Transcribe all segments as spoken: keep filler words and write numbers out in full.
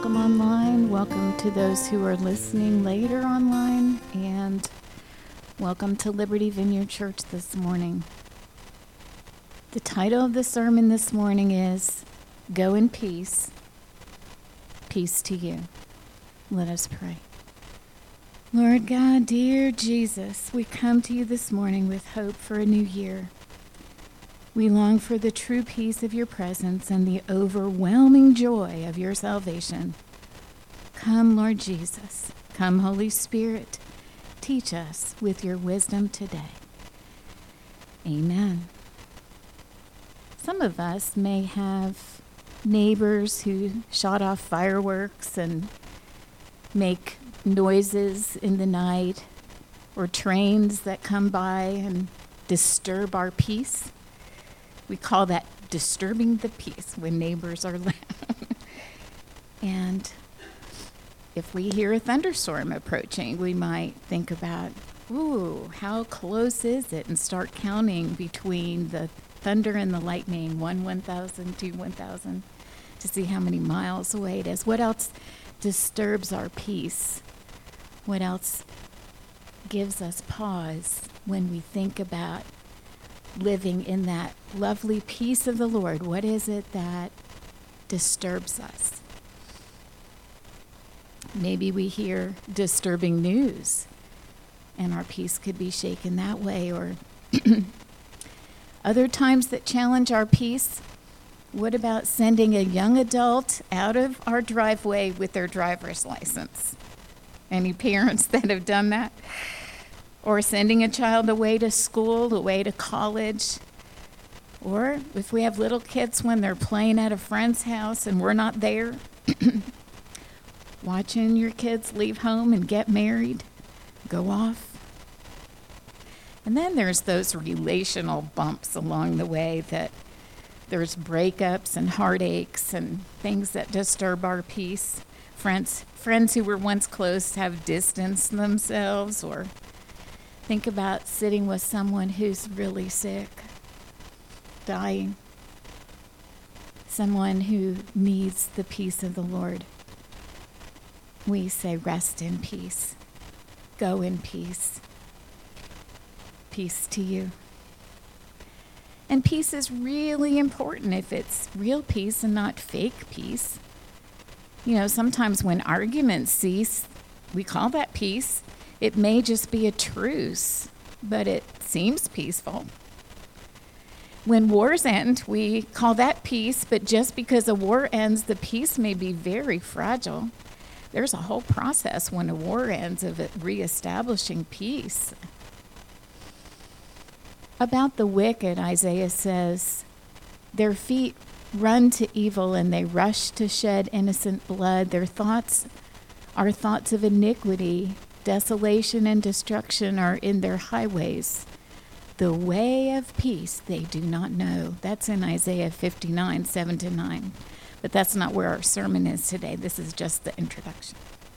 welcome online. Welcome to those who are listening later online, and welcome to Liberty Vineyard Church this morning. The title of the sermon this morning is Go in Peace, Peace to You. Let us pray. Lord God, dear Jesus, we come to you this morning with hope for a new year. We long for the true peace of your presence and the overwhelming joy of your salvation. Come, Lord Jesus. Come, Holy Spirit. Teach us with your wisdom today. Amen. Some of us may have neighbors who shot off fireworks and make noises in the night, or trains that come by and disturb our peace. We call that disturbing the peace when neighbors are loud. And if we hear a thunderstorm approaching, we might think about, ooh, how close is it? And start counting between the thunder and the lightning, one, one thousand, two, one thousand, to see how many miles away it is. What else disturbs our peace? What else gives us pause when we think about living in that lovely peace of the Lord? What is it that disturbs us? Maybe we hear disturbing news, and our peace could be shaken that way. Or other times that challenge our peace, what about sending a young adult out of our driveway with their driver's license? Any parents that have done that? Or sending a child away to school, away to college. Or if we have little kids when they're playing at a friend's house and we're not there, watching your kids leave home and get married, go off. And then there's those relational bumps along the way, that there's breakups and heartaches and things that disturb our peace. Friends, friends who were once close have distanced themselves. Or think about sitting with someone who's really sick, dying, someone who needs the peace of the Lord. We say, rest in peace, go in peace, peace to you. And peace is really important if it's real peace and not fake peace. You know, sometimes when arguments cease, we call that peace. It may just be a truce, but it seems peaceful. When wars end, we call that peace, but just because a war ends, the peace may be very fragile. There's a whole process when a war ends of it reestablishing peace. About the wicked, Isaiah says, their feet run to evil and they rush to shed innocent blood. Their thoughts are thoughts of iniquity. Desolation and destruction are in their highways. The way of peace they do not know. That's in Isaiah fifty-nine, seven to nine. But that's not where our sermon is today. This is just the introduction.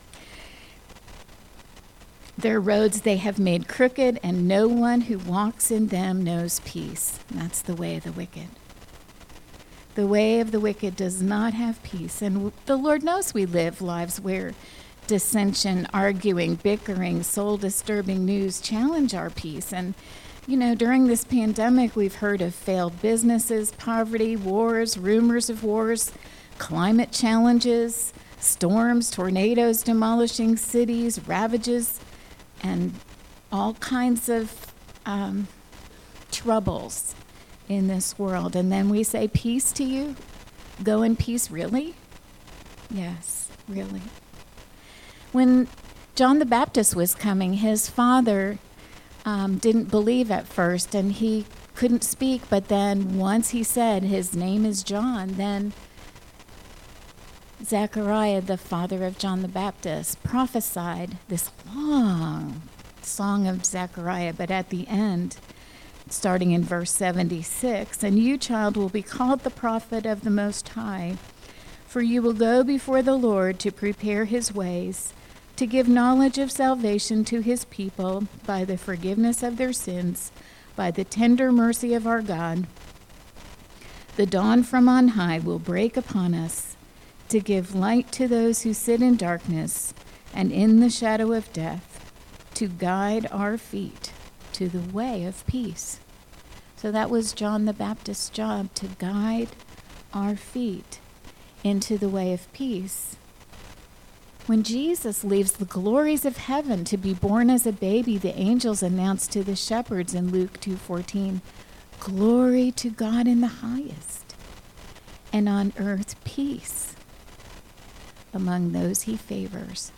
Their roads they have made crooked, and no one who walks in them knows peace. And that's the way of the wicked. The way of the wicked does not have peace. And the Lord knows we live lives where dissension, arguing, bickering, soul-disturbing news challenge our peace. And, you know, during this pandemic, we've heard of failed businesses, poverty, wars, rumors of wars, climate challenges, storms, tornadoes demolishing cities, ravages, and all kinds of um, troubles in this world. And then we say, peace to you? Go in peace, really? Yes, really. When John the Baptist was coming, his father um, didn't believe at first, and he couldn't speak, but then once he said his name is John, then Zechariah, the father of John the Baptist, prophesied this long song of Zechariah, but at the end, starting in verse seventy-six, and you, child, will be called the prophet of the Most High, for you will go before the Lord to prepare his ways, to give knowledge of salvation to his people by the forgiveness of their sins, by the tender mercy of our God. The dawn from on high will break upon us, to give light to those who sit in darkness and in the shadow of death, to guide our feet to the way of peace. So that was John the Baptist's job, to guide our feet into the way of peace. When Jesus leaves the glories of heaven to be born as a baby, the angels announced to the shepherds in Luke two fourteen, "Glory to God in the highest, and on earth peace among those he favors."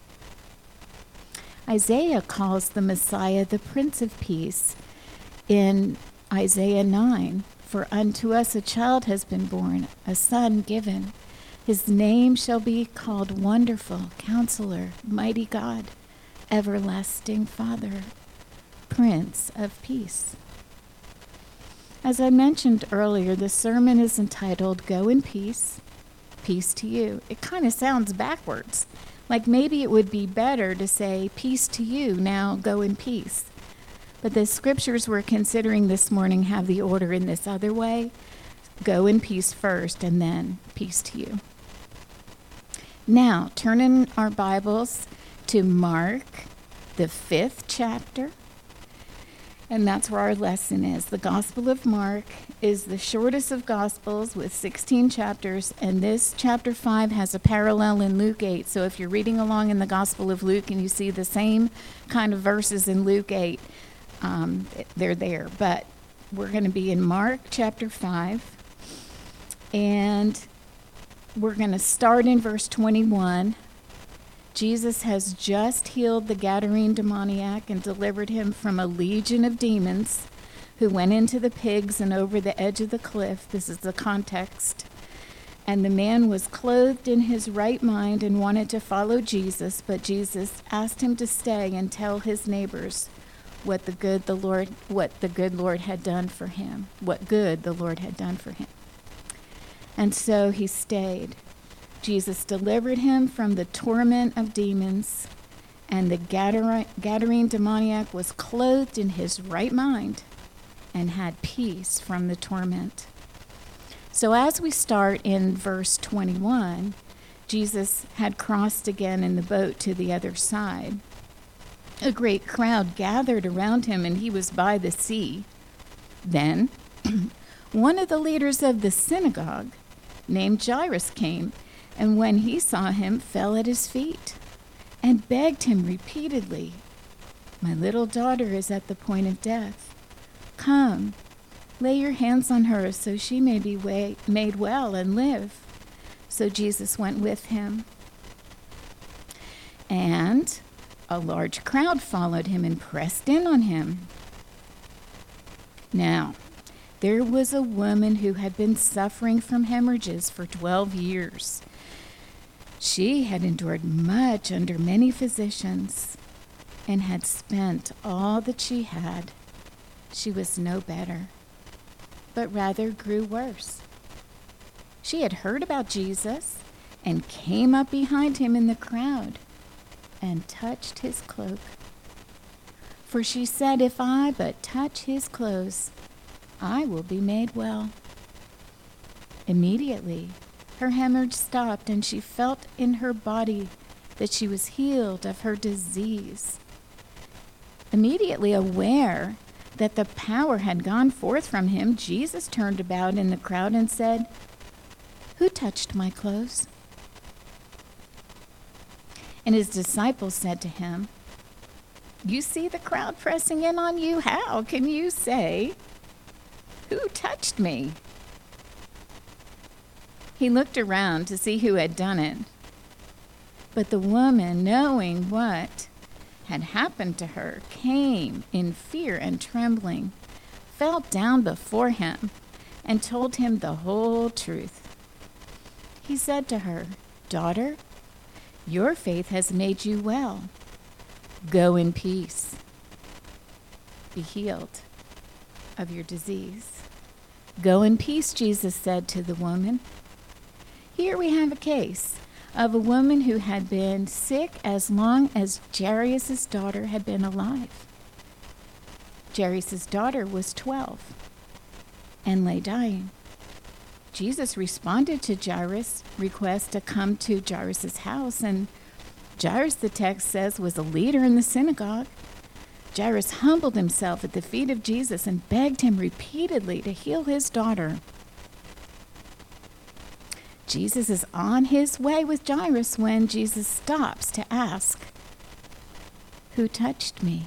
Isaiah calls the Messiah the Prince of Peace in Isaiah nine, "For unto us a child has been born, a son given. His name shall be called Wonderful, Counselor, Mighty God, Everlasting Father, Prince of Peace." As I mentioned earlier, the sermon is entitled "Go in Peace, Peace to You." It kind of sounds backwards. Like maybe it would be better to say, "Peace to you, now go in peace." But the scriptures we're considering this morning have the order in this other way. Go in peace first, and then peace to you. Now, turn in our Bibles to Mark, the fifth chapter. And that's where our lesson is. The Gospel of Mark is the shortest of Gospels with sixteen chapters, and this chapter five has a parallel in Luke eight. So if you're reading along in the Gospel of Luke and you see the same kind of verses in Luke eight, um, they're there. But we're going to be in Mark chapter five, and we're going to start in verse twenty-one. Jesus has just healed the Gadarene demoniac and delivered him from a legion of demons who went into the pigs and over the edge of the cliff. This is the context. And the man was clothed in his right mind and wanted to follow Jesus, but Jesus asked him to stay and tell his neighbors what the good the Lord what the good Lord had done for him, what good the Lord had done for him. And so he stayed. Jesus delivered him from the torment of demons, and the Gadara- Gadarene demoniac was clothed in his right mind and had peace from the torment. So as we start in verse twenty-one, Jesus had crossed again in the boat to the other side. A great crowd gathered around him, and he was by the sea. Then one of the leaders of the synagogue, named Jairus, came, and when he saw him, fell at his feet and begged him repeatedly, "My little daughter is at the point of death. Come, lay your hands on her so she may be wa- made well and live." So Jesus went with him. And a large crowd followed him and pressed in on him. Now, there was a woman who had been suffering from hemorrhages for twelve years. She had endured much under many physicians and had spent all that she had. She was no better, but rather grew worse. She had heard about Jesus and came up behind him in the crowd and touched his cloak. For she said, "If I but touch his clothes, I will be made well." Immediately, her hemorrhage stopped, and she felt in her body that she was healed of her disease. Immediately aware that the power had gone forth from him, Jesus turned about in the crowd and said, "Who touched my clothes?" And his disciples said to him, "You see the crowd pressing in on you? How can you say, 'Who touched me?'" He looked around to see who had done it. But the woman, knowing what had happened to her, came in fear and trembling, fell down before him, and told him the whole truth. He said to her, "Daughter, your faith has made you well. Go in peace. Be healed of your disease." "Go in peace," Jesus said to the woman. Here we have a case of a woman who had been sick as long as Jairus' daughter had been alive. Jairus' daughter was twelve and lay dying. Jesus responded to Jairus' request to come to Jairus' house, and Jairus, the text says, was a leader in the synagogue. Jairus humbled himself at the feet of Jesus and begged him repeatedly to heal his daughter. Jesus is on his way with Jairus when Jesus stops to ask, "Who touched me?"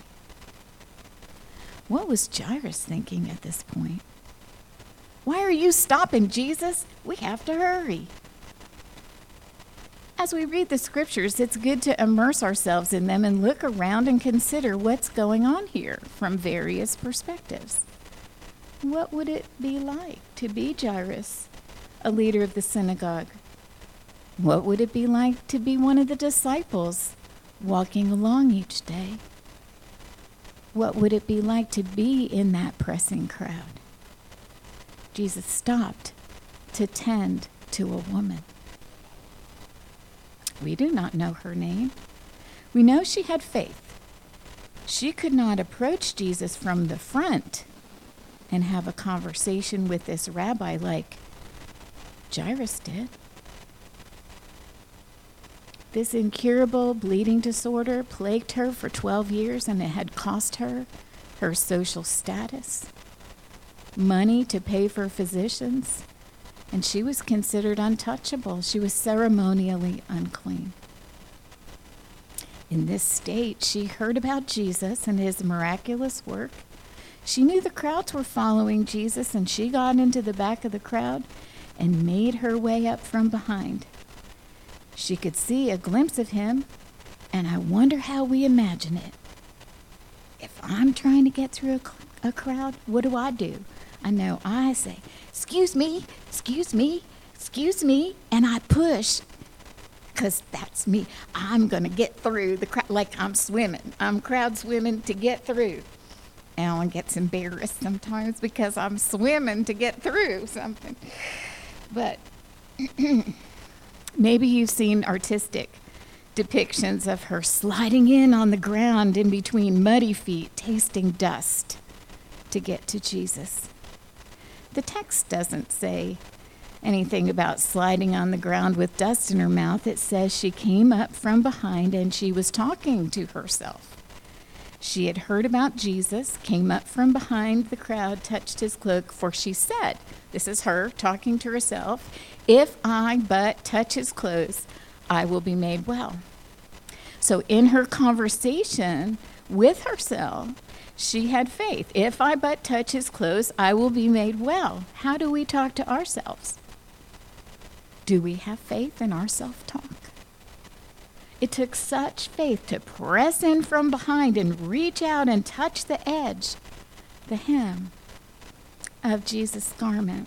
What was Jairus thinking at this point? "Why are you stopping, Jesus? We have to hurry." As we read the scriptures, it's good to immerse ourselves in them and look around and consider what's going on here from various perspectives. What would it be like to be Jairus, a leader of the synagogue? What would it be like to be one of the disciples walking along each day? What would it be like to be in that pressing crowd? Jesus stopped to tend to a woman. We do not know her name. We know she had faith. She could not approach Jesus from the front and have a conversation with this rabbi like Jairus did. This incurable bleeding disorder plagued her for twelve years, and it had cost her her social status, money to pay for physicians, and she was considered untouchable. She was ceremonially unclean. In this state, she heard about Jesus and his miraculous work. She knew the crowds were following Jesus, and she got into the back of the crowd and made her way up from behind. She could see a glimpse of him, and I wonder how we imagine it. If I'm trying to get through a, a crowd, what do I do? I know I say, "Excuse me, excuse me, excuse me," and I push, because that's me. I'm going to get through the crowd like I'm swimming. I'm crowd swimming to get through. Alan gets embarrassed sometimes because I'm swimming to get through something. But maybe you've seen artistic depictions of her sliding in on the ground in between muddy feet, tasting dust to get to Jesus. The text doesn't say anything about sliding on the ground with dust in her mouth. It says she came up from behind and she was talking to herself. She had heard about Jesus, came up from behind the crowd, touched his cloak, for she said, this is her talking to herself, "If I but touch his clothes, I will be made well." So in her conversation with herself, she had faith. If I but touch his clothes, I will be made well. How do we talk to ourselves? Do we have faith in our self-talk? It took such faith to press in from behind and reach out and touch the edge, the hem of Jesus' garment.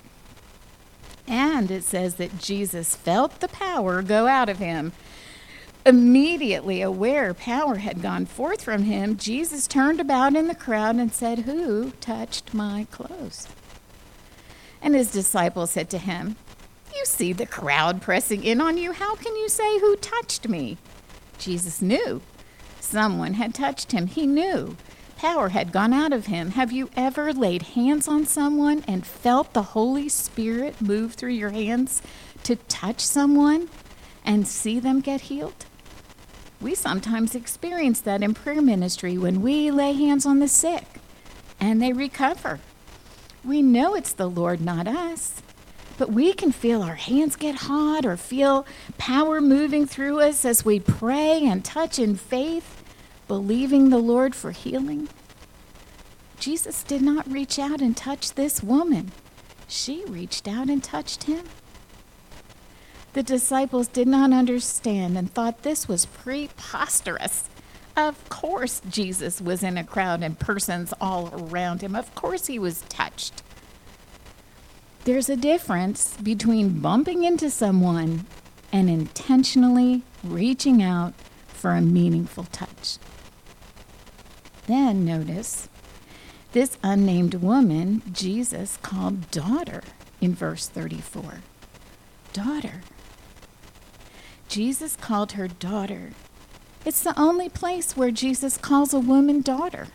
And it says that Jesus felt the power go out of him. Immediately aware power had gone forth from him, Jesus turned about in the crowd and said, "Who touched my clothes?" And his disciples said to him, "You see the crowd pressing in on you. How can you say, 'Who touched me?'" Jesus knew someone had touched him. He knew power had gone out of him. Have you ever laid hands on someone and felt the Holy Spirit move through your hands to touch someone and see them get healed? We sometimes experience that in prayer ministry when we lay hands on the sick and they recover. We know it's the Lord, not us. But we can feel our hands get hot or feel power moving through us as we pray and touch in faith, believing the Lord for healing. Jesus did not reach out and touch this woman. She reached out and touched him. The disciples did not understand and thought this was preposterous. Of course Jesus was in a crowd and persons all around him. Of course he was touched. There's a difference between bumping into someone and intentionally reaching out for a meaningful touch. Then notice, this unnamed woman, Jesus called daughter in verse thirty-four. Daughter. Jesus called her daughter. It's the only place where Jesus calls a woman daughter.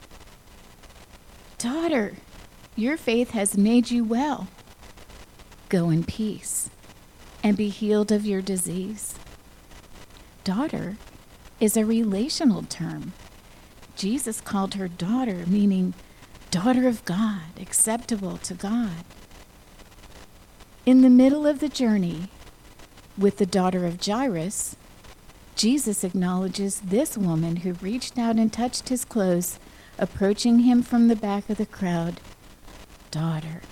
Daughter, your faith has made you well. Go in peace and be healed of your disease. Daughter is a relational term. Jesus called her daughter, meaning daughter of God, acceptable to God. In the middle of the journey with the daughter of Jairus, Jesus acknowledges this woman who reached out and touched his clothes, approaching him from the back of the crowd, daughter.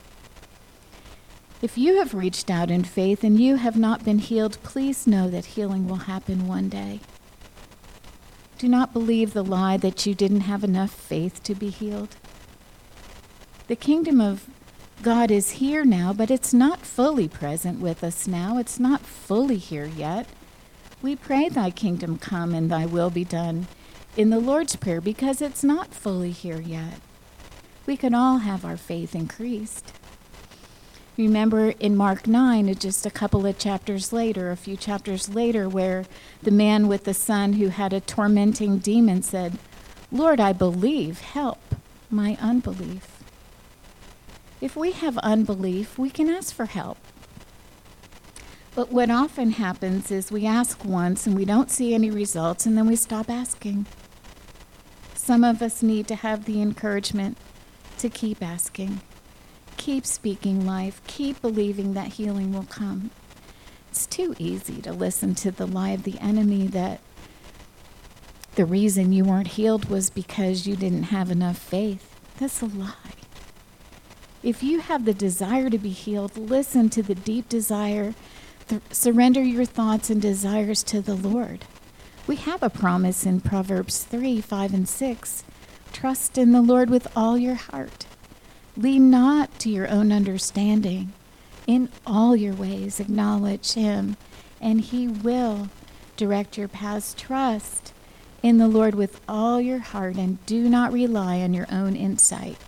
If you have reached out in faith and you have not been healed, please know that healing will happen one day. Do not believe the lie that you didn't have enough faith to be healed. The kingdom of God is here now, but it's not fully present with us now. It's not fully here yet. We pray thy kingdom come and thy will be done in the Lord's Prayer because it's not fully here yet. We can all have our faith increased. Remember in Mark nine, just a couple of chapters later, a few chapters later, where the man with the son who had a tormenting demon said, Lord, I believe, help my unbelief. If we have unbelief, we can ask for help. But what often happens is we ask once and we don't see any results and then we stop asking. Some of us need to have the encouragement to keep asking, keep speaking life, keep believing that healing will come. It's too easy to listen to the lie of the enemy that the reason you weren't healed was because you didn't have enough faith. That's a lie. If you have the desire to be healed, listen to the deep desire. Th- surrender your thoughts and desires to the Lord. We have a promise in Proverbs three, five, and six. Trust in the Lord with all your heart. Lean not to your own understanding. In all your ways acknowledge him, and he will direct your paths. Trust in the Lord with all your heart, and do not rely on your own insight.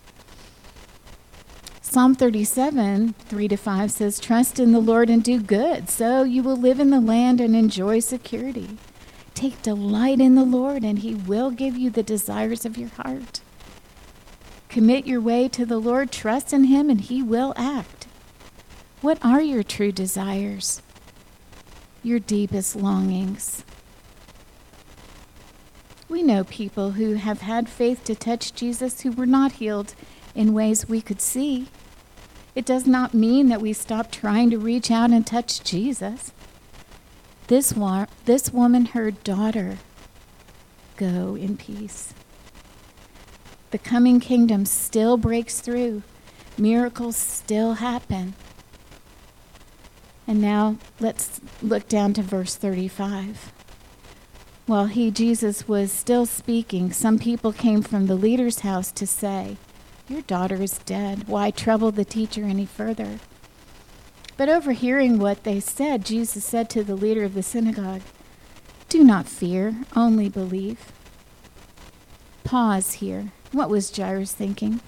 Psalm thirty-seven, three to five says, trust in the Lord and do good, so you will live in the land and enjoy security. Take delight in the Lord, and he will give you the desires of your heart. Commit your way to the Lord, trust in him, and he will act. What are your true desires? Your deepest longings? We know people who have had faith to touch Jesus who were not healed in ways we could see. It does not mean that we stop trying to reach out and touch Jesus. This, wa- this woman, her daughter, go in peace. The coming kingdom still breaks through. Miracles still happen. And now let's look down to verse thirty-five. While he, Jesus, was still speaking, some people came from the leader's house to say, your daughter is dead. Why trouble the teacher any further? But overhearing what they said, Jesus said to the leader of the synagogue, do not fear, only believe. Pause here. What was Jairus thinking?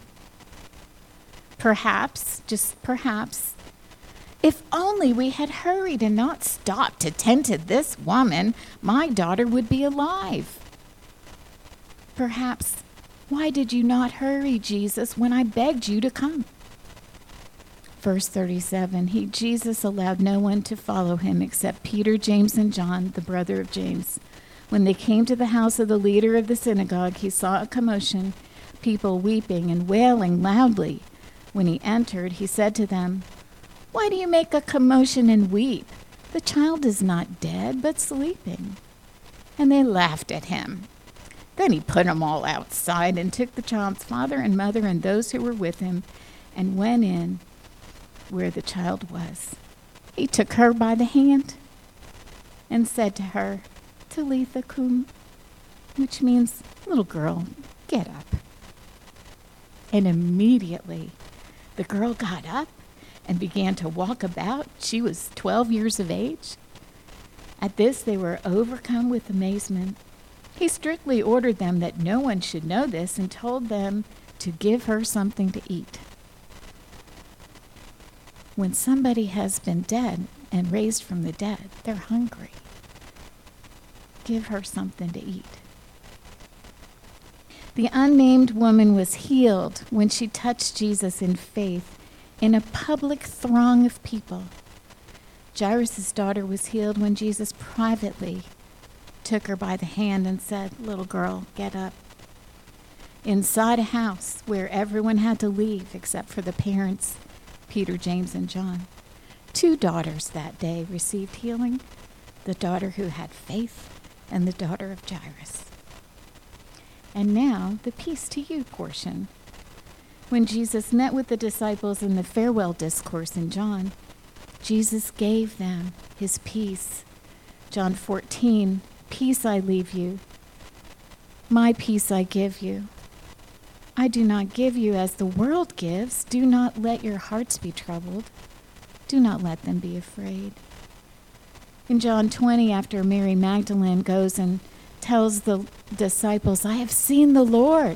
Perhaps, just perhaps, if only we had hurried and not stopped to tend to this woman, my daughter would be alive. Perhaps, why did you not hurry, Jesus, when I begged you to come? Verse thirty-seven, he, Jesus, allowed no one to follow him except Peter, James, and John, the brother of James. When they came to the house of the leader of the synagogue, he saw a commotion, people weeping and wailing loudly. When he entered, he said to them, why do you make a commotion and weep? The child is not dead, but sleeping. And they laughed at him. Then he put them all outside and took the child's father and mother and those who were with him and went in where the child was. He took her by the hand and said to her, Talitha cum, which means, little girl, get up. And immediately the girl got up and began to walk about. She was twelve years of age. At this they were overcome with amazement. He strictly ordered them that no one should know this and told them to give her something to eat. When somebody has been dead and raised from the dead, they're hungry. Give her something to eat. The unnamed woman was healed when she touched Jesus in faith in a public throng of people. Jairus' daughter was healed when Jesus privately took her by the hand and said, "Little girl, get up." Inside a house where everyone had to leave except for the parents, Peter, James, and John. Two daughters that day received healing, the daughter who had faith and the daughter of Jairus. And now, the peace to you portion. When Jesus met with the disciples in the farewell discourse in John, Jesus gave them his peace. John fourteen, "Peace I leave you, my peace I give you. I do not give you as the world gives. Do not let your hearts be troubled. Do not let them be afraid." In John twenty, after Mary Magdalene goes and tells the disciples, "I have seen the Lord,"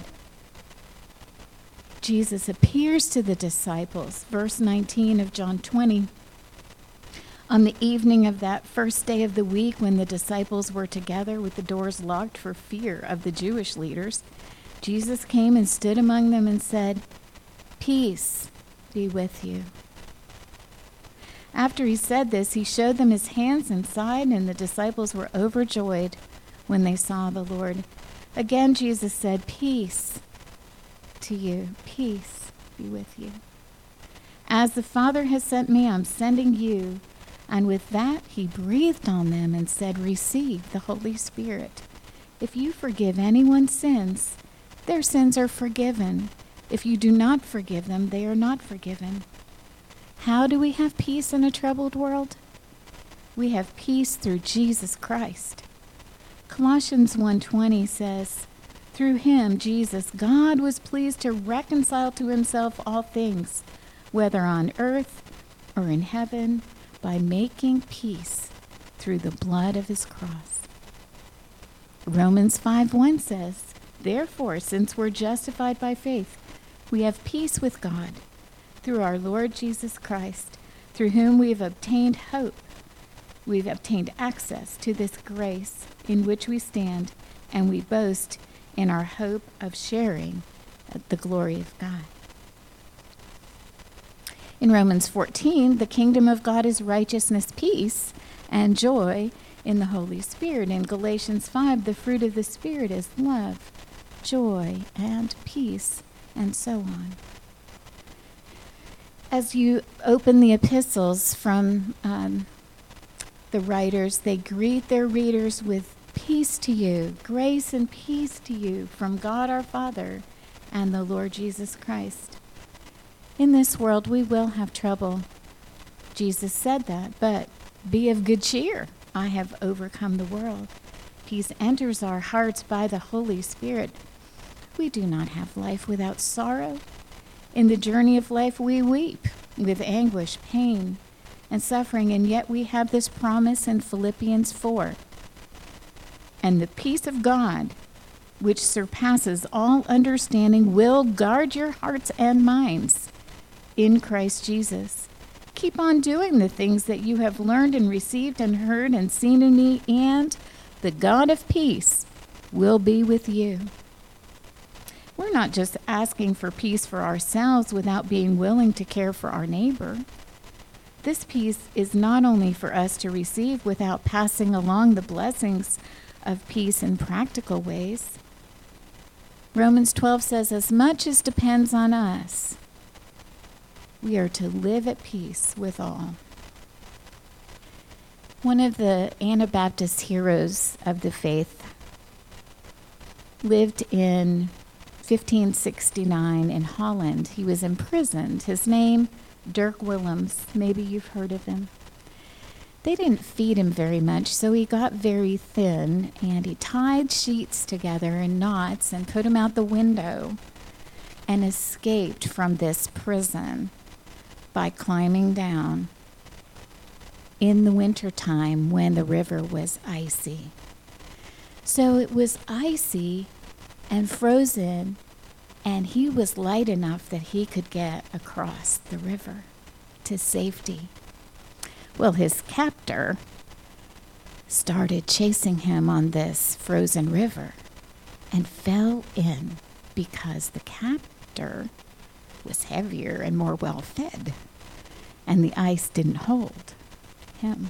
Jesus appears to the disciples. Verse nineteen of John twenty. On the evening of that first day of the week, when the disciples were together with the doors locked for fear of the Jewish leaders, Jesus came and stood among them and said, "Peace be with you." After he said this, he showed them his hands and side, and the disciples were overjoyed when they saw the Lord. Again, Jesus said, "Peace to you, peace be with you. As the Father has sent me, I'm sending you." And with that, he breathed on them and said, "Receive the Holy Spirit. If you forgive anyone's sins, their sins are forgiven. If you do not forgive them, they are not forgiven." How do we have peace in a troubled world? We have peace through Jesus Christ. Colossians one twenty says, "Through him, Jesus, God was pleased to reconcile to himself all things, whether on earth or in heaven, by making peace through the blood of his cross." Romans five one says, "Therefore, since we're justified by faith, we have peace with God through our Lord Jesus Christ, through whom we have obtained hope. We've obtained access to this grace in which we stand, and we boast in our hope of sharing the glory of God." In Romans fourteen, the kingdom of God is righteousness, peace, and joy in the Holy Spirit. In Galatians five, the fruit of the Spirit is love, joy, and peace, and so on. As you open the epistles from um, the writers, they greet their readers with peace to you, grace and peace to you from God our Father and the Lord Jesus Christ. In this world we will have trouble. Jesus said that, but be of good cheer. I have overcome the world. Peace enters our hearts by the Holy Spirit. We do not have life without sorrow. In the journey of life we weep with anguish, pain, and suffering, and yet we have this promise in Philippians four. "And the peace of God, which surpasses all understanding, will guard your hearts and minds in Christ Jesus. Keep on doing the things that you have learned and received and heard and seen in me, and the God of peace will be with you." We're not just asking for peace for ourselves without being willing to care for our neighbor. This peace is not only for us to receive without passing along the blessings of peace in practical ways. Romans twelve says, "As much as depends on us, we are to live at peace with all." One of the Anabaptist heroes of the faith lived in fifteen sixty-nine in Holland. He was imprisoned. His name, Dirk Willems. Maybe you've heard of him. They didn't feed him very much, so he got very thin, and he tied sheets together in knots and put them out the window and escaped from this prison by climbing down in the wintertime when the river was icy. So it was icy and frozen, and he was light enough that he could get across the river to safety. Well, his captor started chasing him on this frozen river and fell in because the captor was heavier and more well fed, and the ice didn't hold him.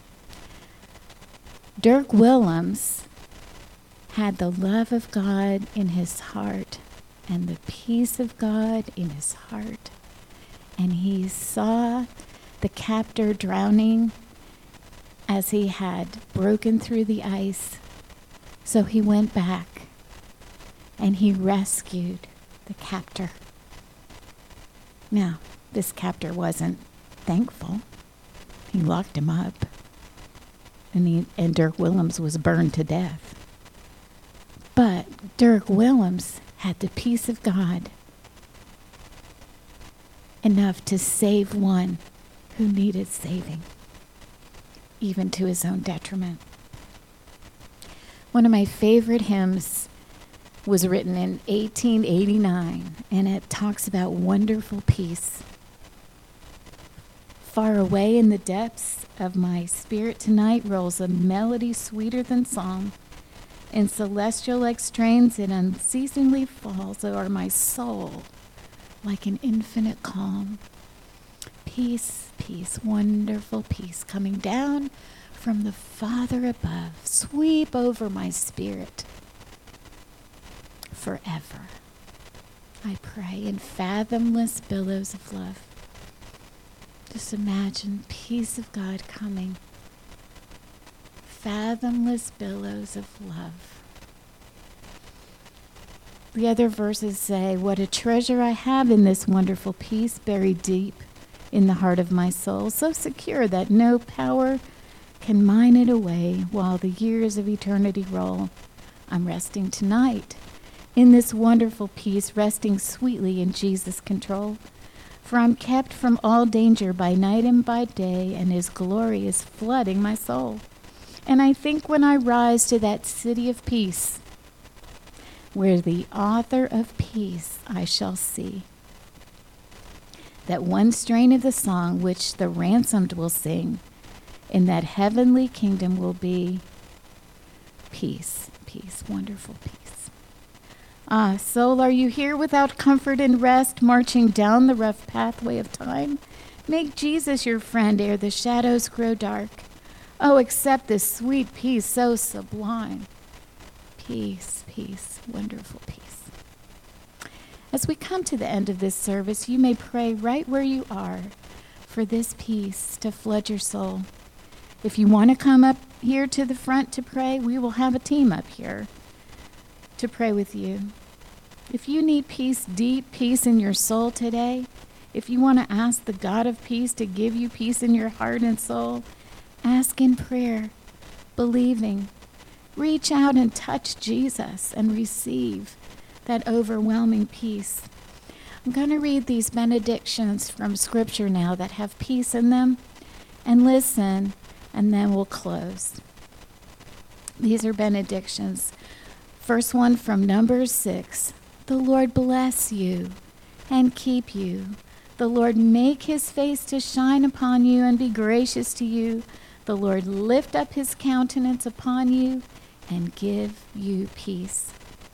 Dirk Willems had the love of God in his heart and the peace of God in his heart. And he saw the captor drowning as he had broken through the ice. So he went back and he rescued the captor. Now, this captor wasn't thankful. He locked him up. And, he, and Dirk Willems was burned to death. But Dirk Willems had the peace of God enough to save one who needed saving, even to his own detriment. One of my favorite hymns was written in eighteen eighty-nine, and it talks about wonderful peace. Far away in the depths of my spirit tonight rolls a melody sweeter than song. In celestial-like strains it unceasingly falls o'er my soul like an infinite calm. Peace, peace, wonderful peace coming down from the Father above. Sweep over my spirit forever. I pray in fathomless billows of love. Just imagine peace of God coming. Fathomless billows of love. The other verses say, what a treasure I have in this wonderful peace buried deep in the heart of my soul, so secure that no power can mine it away while the years of eternity roll. I'm resting tonight in this wonderful peace, resting sweetly in Jesus' control. For I'm kept from all danger by night and by day, and his glory is flooding my soul. And I think when I rise to that city of peace, where the author of peace I shall see, that one strain of the song which the ransomed will sing in that heavenly kingdom will be peace, peace, wonderful peace. Ah, soul, are you here without comfort and rest, marching down the rough pathway of time? Make Jesus your friend ere the shadows grow dark. Oh, accept this sweet peace so sublime. Peace, peace, wonderful peace. As we come to the end of this service, you may pray right where you are for this peace to flood your soul. If you want to come up here to the front to pray, we will have a team up here to pray with you. If you need peace, deep peace in your soul today, if you want to ask the God of peace to give you peace in your heart and soul, ask in prayer, believing. Reach out and touch Jesus and receive that overwhelming peace. I'm going to read these benedictions from Scripture now that have peace in them, and listen, and then we'll close. These are benedictions. First one from Numbers six. The Lord bless you and keep you. The Lord make his face to shine upon you and be gracious to you. The Lord lift up his countenance upon you and give you peace.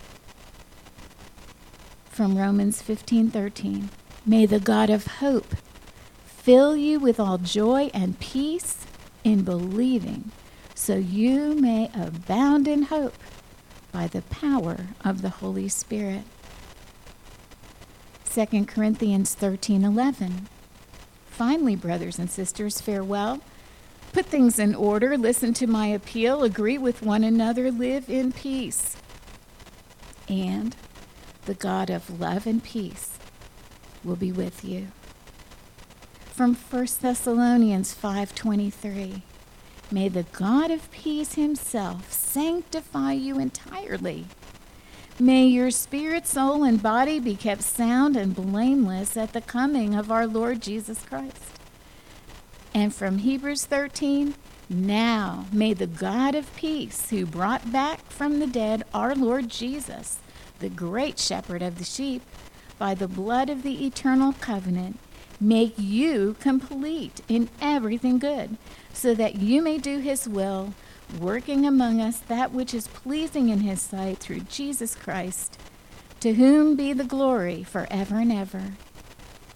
From Romans fifteen thirteen. May the God of hope fill you with all joy and peace in believing, so you may abound in hope by the power of the Holy Spirit. Second Corinthians thirteen eleven. Finally, brothers and sisters, farewell. Put things in order, listen to my appeal, agree with one another, live in peace. And the God of love and peace will be with you. From First Thessalonians five twenty-three. May the God of peace himself sanctify you entirely. May your spirit, soul, and body be kept sound and blameless at the coming of our Lord Jesus Christ. And from Hebrews thirteen, now may the God of peace, who brought back from the dead our Lord Jesus, the great shepherd of the sheep, by the blood of the eternal covenant, make you complete in everything good, so that you may do his will, working among us that which is pleasing in his sight through Jesus Christ, to whom be the glory forever and ever.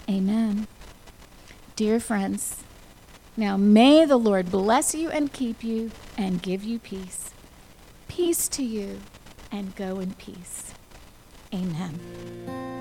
Amen. Dear friends, now may the Lord bless you and keep you and give you peace. Peace to you, and go in peace. Amen.